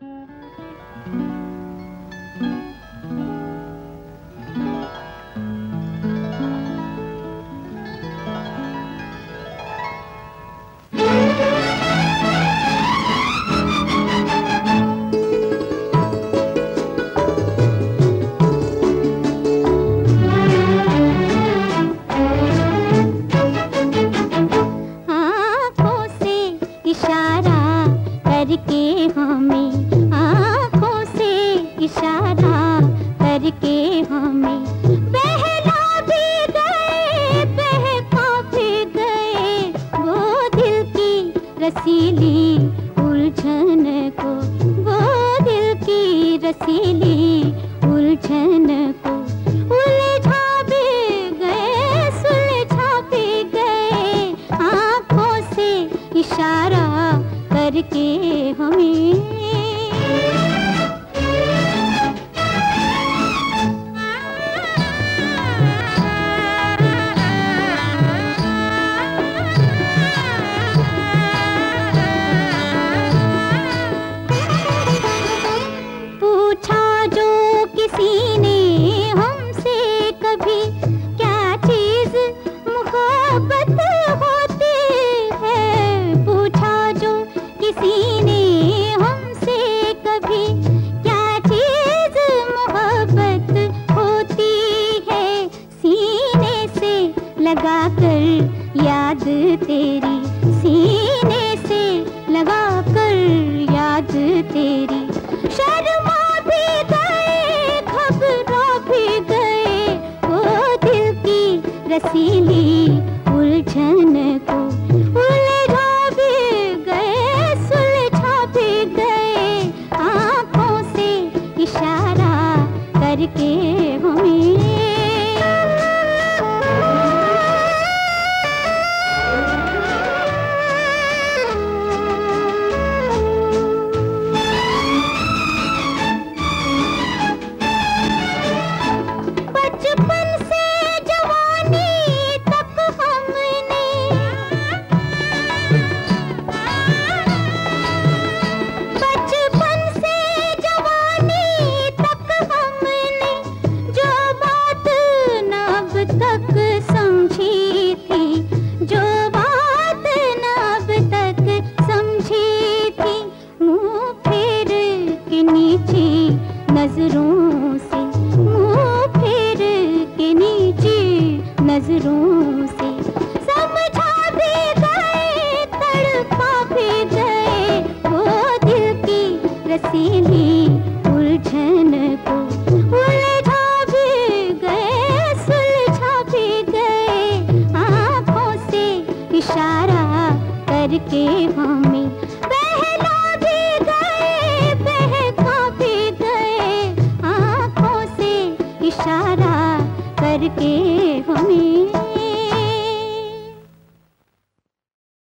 इशारा करके हमें, आँखों से इशारा करके हमें बहला भी गए, बहका भी गए वो दिल की रसीली उलझन को, वो दिल की रसीली उलझन को उलझा भी गए, सुलझा भी गए आँखों से इशारा करके हमें। पूछा जो किसी ने हमसे कभी क्या चीज मोहब्बत होती है, पूछा जो किसी ने हमसे कभी क्या चीज मोहब्बत होती है, सीने से लगा कर याद तेरी, सीने से लगा कर याद तेरी शर्मा भी गए, घबरा भी गए वो दिल की रसीली उलझन को उलझा भी गए, सुलझा भी गए आँखों से इशारा करके हमें। बचपन से जवानी तक हमने, बचपन से जवानी तक हमने जो बात न अब तक समझी थी, जो बात न अब तक समझी थी, मुँह फेर के नीचे नजरों से, मुँह फेर के नीचे नजरों से समझा भी गए, तड़पा भी गए वो दिल की रसीली उलझन को उलझा भी गए, सुलझा भी गए आँखों से इशारा करके हमें बहला भी गए, बहका भी गए आँखों से इशारा करके हमें।